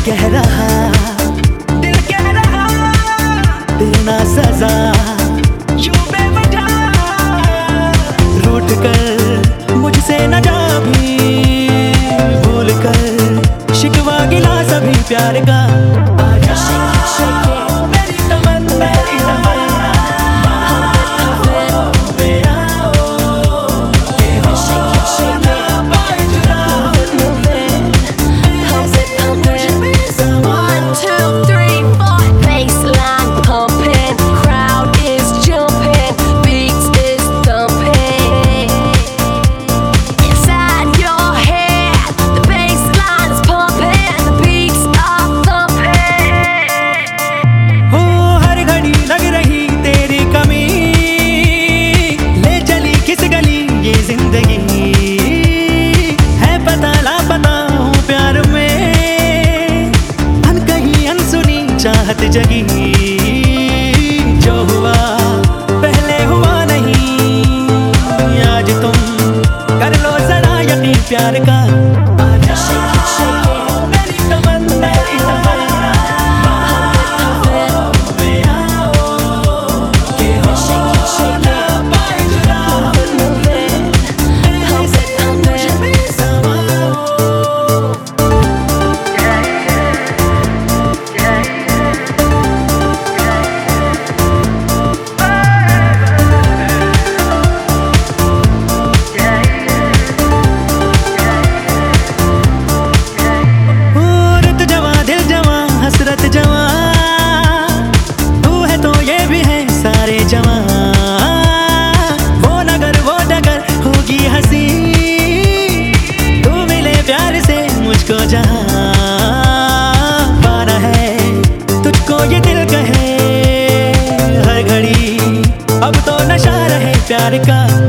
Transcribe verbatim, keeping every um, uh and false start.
कह रहा, दिल कह रहा, देना सजा यूं बेवजह, रूठ कर मुझसे न जा भी, भूल कर शिकवा गिला सभी प्यार का। चाहत जगी जो हुआ पहले हुआ नहीं, आज तुम कर लो जरा यकीन प्यार का। मुझको जहाँ पाना है तुझको ये दिल कहे हर घड़ी, अब तो नशा रहे प्यार का।